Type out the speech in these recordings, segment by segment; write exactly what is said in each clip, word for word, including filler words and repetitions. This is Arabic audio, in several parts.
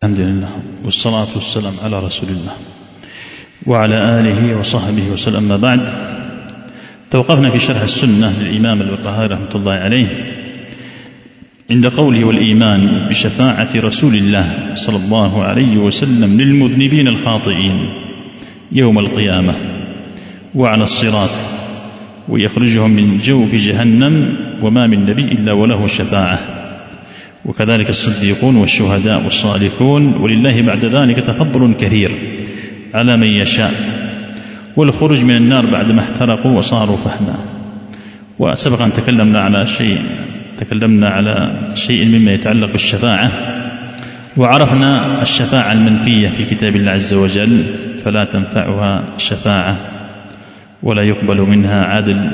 الحمد لله والصلاة والسلام على رسول الله وعلى آله وصحبه وسلم. ما بعد، توقفنا في شرح السنة للإمام البربهاري رحمة الله عليه عند قوله: والإيمان بشفاعة رسول الله صلى الله عليه وسلم للمذنبين الخاطئين يوم القيامة وعلى الصراط ويخرجهم من جوف جهنم، وما من نبي إلا وله شفاعة، وكذلك الصديقون والشهداء والصالحون، ولله بعد ذلك تفضل كثير على من يشاء، والخروج من النار بعدما احترقوا وصاروا فحما. وسبق أن تكلمنا على شيء تكلمنا على شيء مما يتعلق بالشفاعة، وعرفنا الشفاعة المنفية في كتاب الله عز وجل، فلا تنفعها شفاعة ولا يقبل منها عدل،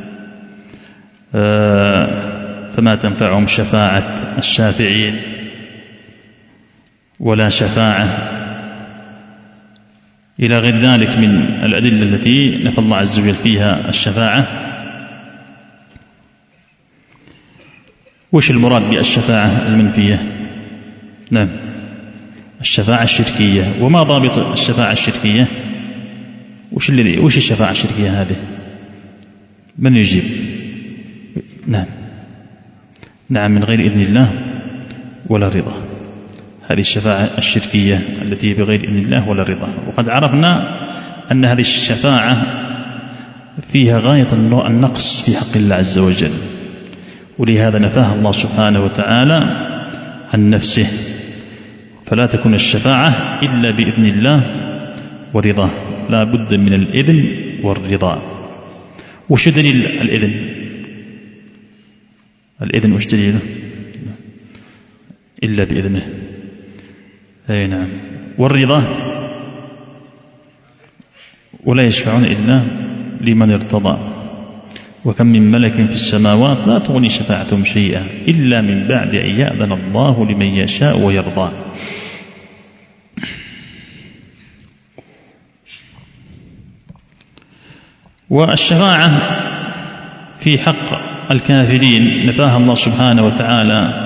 فما تنفعهم شفاعة الشافعين ولا شفاعة إلى غير ذلك من الأدلة التي نفى الله عز وجل فيها الشفاعة. وش المراد بالشفاعة المنفية؟ نعم، الشفاعة الشركية. وما ضابط الشفاعة الشركية؟ وش الذي وش الشفاعة الشركية هذه؟ من يجيب؟ نعم نعم من غير إذن الله ولا رضا. هذه الشفاعة الشركية التي بغير إذن الله ولا رضا. وقد عرفنا أن هذه الشفاعة فيها غاية النقص في حق الله عز وجل، ولهذا نفاها الله سبحانه وتعالى عن نفسه، فلا تكون الشفاعة إلا بإذن الله ورضاه، لا بد من الإذن والرضا. وش دليل الإذن؟ الإذن وش دليله؟ إلا بإذنه. أي نعم. والرضا: ولا يشفعون إلا لمن ارتضى، وكم من ملك في السماوات لا تغني شفاعتهم شيئا إلا من بعد أن يأذن الله لمن يشاء ويرضى. والشفاعة في حق الكافرين نفاها الله سبحانه وتعالى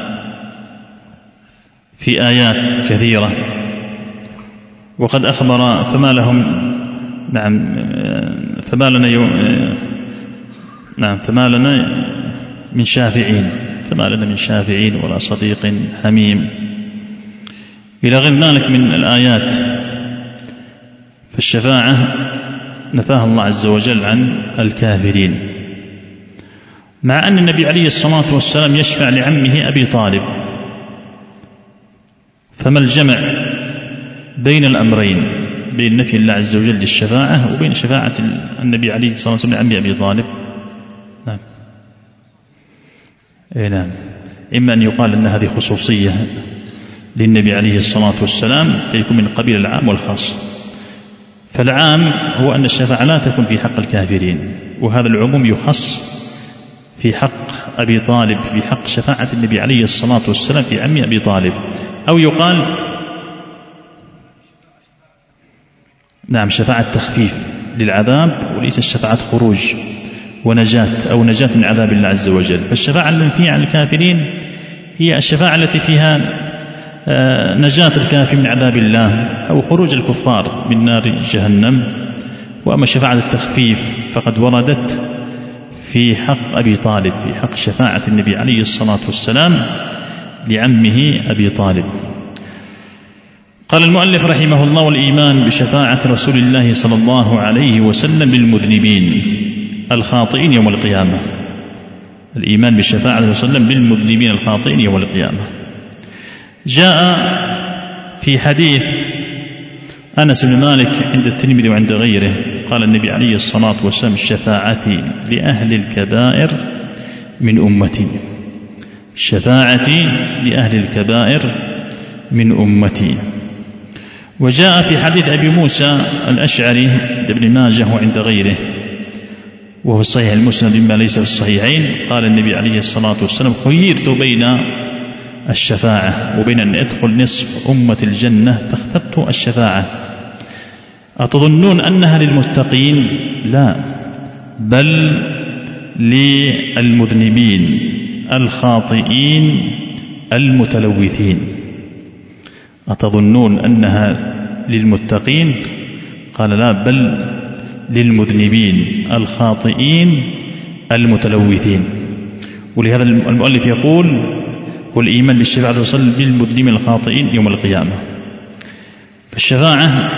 في آيات كثيرة، وقد أخبر: فما لهم نعم فما لنا يوم نعم فما لنا من شافعين فما لنا من شافعين ولا صديق حميم، إلى غير ذلك من الآيات. فالشفاعة نفاها الله عز وجل عن الكافرين، مع أن النبي عليه الصلاة والسلام يشفع لعمه أبي طالب. فما الجمع بين الأمرين، بين نفي الله عز وجل للشفاعة وبين شفاعة النبي عليه الصلاة والسلام لعمه أبي طالب؟ نعم. إيه نعم. إما أن يقال أن هذه خصوصية للنبي عليه الصلاة والسلام فيكون من قبيل العام والخاص. فالعام هو أن الشفاعة لا تكون في حق الكافرين، وهذا العموم يخص في حق أبي طالب، في حق شفاعة النبي عليه الصلاة والسلام في عم أبي طالب. أو يقال نعم شفاعة تخفيف للعذاب، وليس الشفاعة خروج ونجاة أو نجاة من عذاب الله عز وجل. فالشفاعة المنفية عن الكافرين هي الشفاعة التي فيها نجاة الكافر من عذاب الله أو خروج الكفار من نار جهنم. وأما شفاعة التخفيف فقد وردت في حق أبي طالب، في حق شفاعة النبي عليه الصلاة والسلام لعمه أبي طالب. قال المؤلف رحمه الله: والإيمان بشفاعة رسول الله صلى الله عليه وسلم للمذنبين الخاطئين يوم القيامة. الإيمان بشفاعة رسول الله صلى الله عليه وسلم للمذنبين الخاطئين يوم القيامة. جاء في حديث أنس بن مالك عند الترمذي وعند غيره، قال النبي عليه الصلاة والسلام: شفاعتي لأهل الكبائر من أمتي، شفاعتي لأهل الكبائر من أمتي. وجاء في حديث أبي موسى الأشعري عند ابن ماجه وعند غيره، وهو الصحيح المسند مما ليس في الصحيحين، قال النبي عليه الصلاة والسلام: خيرت بين الشفاعة وبين أن أدخل نصف أمة الجنة فاخترت الشفاعة. أتظنون أنها للمتقين؟ لا، بل للمذنبين الخاطئين المتلوثين. أتظنون أنها للمتقين؟ قال لا، بل للمذنبين الخاطئين المتلوثين. ولهذا المؤلف يقول والإيمان بالشفاعة الرسول للمذنبين الخاطئين يوم القيامة. فالشفاعة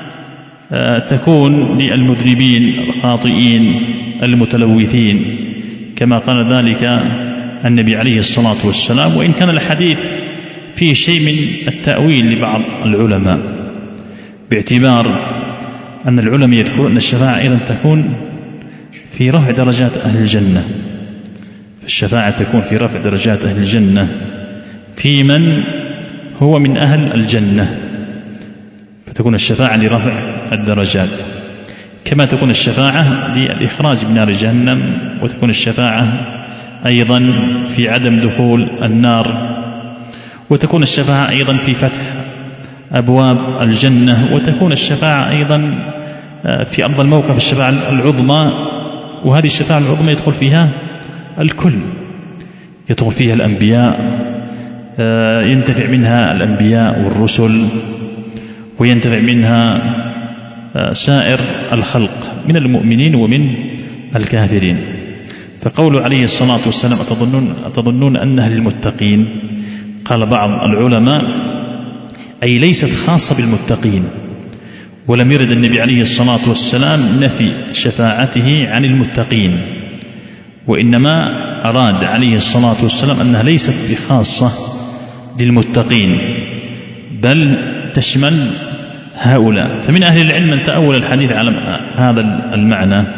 تكون للمذنبين الخاطئين المتلوثين كما قال ذلك النبي عليه الصلاة والسلام، وإن كان الحديث فيه شيء من التأويل لبعض العلماء، باعتبار أن العلماء يذكرون أن الشفاعة أيضا تكون في رفع درجات أهل الجنة. فالشفاعة تكون في رفع درجات أهل الجنة في من هو من أهل الجنة، فتكون الشفاعة لرفع الدرجات، كما تكون الشفاعة للإخراج من نار جهنم، وتكون الشفاعة أيضا في عدم دخول النار، وتكون الشفاعة أيضا في فتح أبواب الجنة، وتكون الشفاعة أيضا في أفضل موقف الشفاعة العظمى. وهذه الشفاعة العظمى يدخل فيها الكل، يدخل فيها الأنبياء، ينتفع منها الأنبياء والرسل، وينتفع منها سائر الخلق من المؤمنين ومن الكافرين. فقول عليه الصلاة والسلام أتظنون, أتظنون أنها للمتقين، قال بعض العلماء أي ليست خاصة بالمتقين، ولم يرد النبي عليه الصلاة والسلام نفي شفاعته عن المتقين، وإنما أراد عليه الصلاة والسلام أنها ليست بخاصة للمتقين بل تشمل هؤلاء. فمن أهل العلم من تأول الحديث على هذا المعنى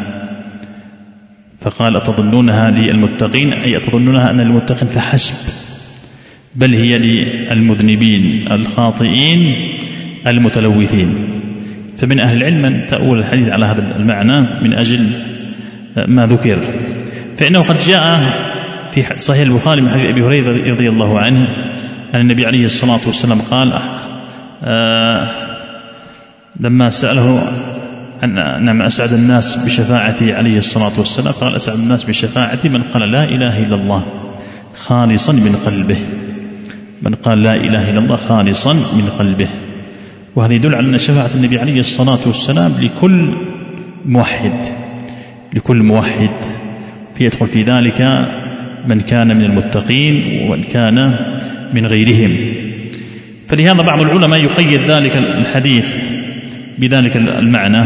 فقال أتظنونها للمتقين، أي أتظنونها أن المتقين فحسب، بل هي للمذنبين الخاطئين المتلوثين. فمن أهل العلم من تأول الحديث على هذا المعنى من أجل ما ذكر. فإنه قد جاء في صحيح البخاري من حديث أبي هريرة رضي الله عنه أن النبي عليه الصلاة والسلام قال آه لما سأله أن أسعد الناس بشفاعتي عليه الصلاة والسلام قال أسعد الناس بشفاعتي من قال لا إله إلا الله خالصا من قلبه، من قال لا إله إلا الله خالصا من قلبه. وهذا يدل على أن شفاعة النبي عليه الصلاة والسلام لكل موحد، لكل موحد فيدخل في ذلك من كان من المتقين ومن كان من غيرهم. فلهذا بعض العلماء يقيد ذلك الحديث بذلك المعنى،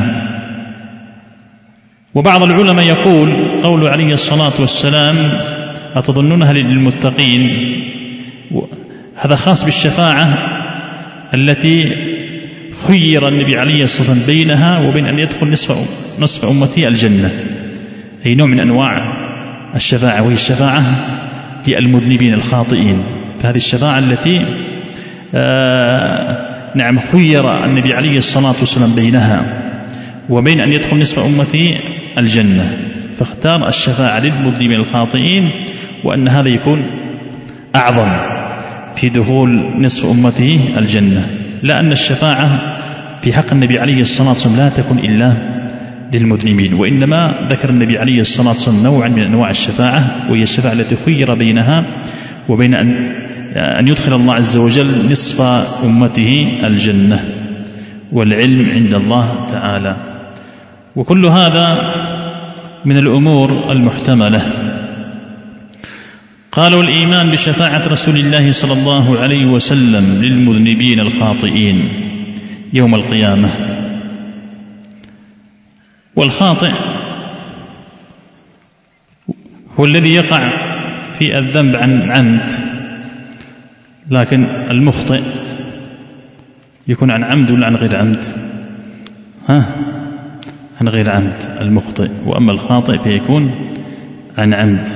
وبعض العلماء يقول قول عليه الصلاة والسلام أتظنونها للمتقين هذا خاص بالشفاعة التي خير النبي عليه الصلاة والسلام بينها وبين أن يدخل نصف, نصف أمتي الجنة، أي نوع من أنواع الشفاعة، وهي الشفاعة للمذنبين الخاطئين. فهذه الشفاعة التي آه نعم خير النبي عليه الصلاة والسلام بينها وبين أن يدخل نصف أمتي الجنة، فاختار الشفاعة للمذنبين الخاطئين، وأن هذا يكون أعظم في دخول نصف أمته الجنة، لأن الشفاعة في حق النبي عليه الصلاة والسلام لا تكون إلا للمذنبين، وإنما ذكر النبي عليه الصلاة والسلام نوعا من أنواع الشفاعة، وهي الشفاعة التي خير بينها وبين أن أن يدخل الله عز وجل نصف أمته الجنة، والعلم عند الله تعالى. وكل هذا من الأمور المحتملة. قالوا الإيمان بشفاعة رسول الله صلى الله عليه وسلم للمذنبين الخاطئين يوم القيامة. والخاطئ هو الذي يقع في الذنب عن عمد، لكن المخطئ يكون عن عمد ولا عن غير عمد؟ ها عن غير عمد المخطئ، وأما الخاطئ فيكون عن عمد.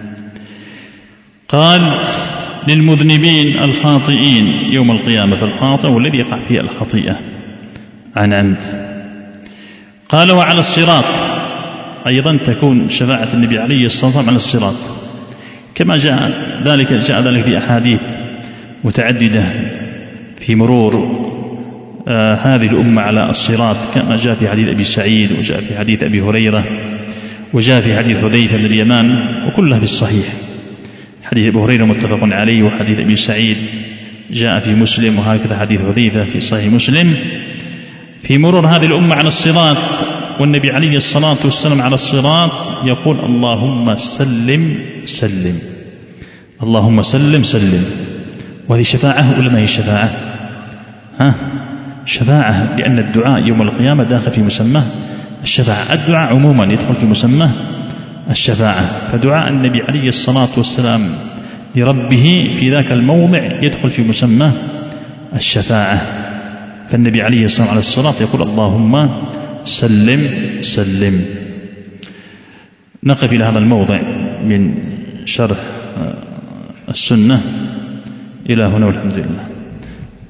قال للمذنبين الخاطئين يوم القيامة، فالخاطئ هو الذي يقع فيه الخطيئة عن عمد. قال وعلى الصراط أيضا تكون شفاعة النبي عليه الصلاة والسلام على الصراط، كما جاء ذلك جاء ذلك في أحاديث متعددة في مرور آه هذه الأمة على الصراط، كما جاء في حديث أبي سعيد، وجاء في حديث أبي هريرة، وجاء في حديث حذيفة بن اليمان، وكلها في الصحيح. حديث أبي هريرة متفق عليه، وحديث أبي سعيد جاء في مسلم، وهكذا حديث حذيفة في صحيح مسلم في مرور هذه الأمة على الصراط، والنبي عليه الصلاة والسلام على الصراط يقول اللهم سلم سلم، اللهم سلم سلم. وهذه شفاعة ولا ما هي شفاعة؟ ها؟ شفاعة، لأن الدعاء يوم القيامة داخل في مسمى الشفاعة. الدعاء عموما يدخل في مسمى الشفاعة، فدعاء النبي عليه الصلاة والسلام لربه في ذاك الموضع يدخل في مسمى الشفاعة. فالنبي عليه الصلاة على الصلاة يقول اللهم سلم سلم. نقف إلى هذا الموضع من شرح السنة إلى هنا والحمد لله.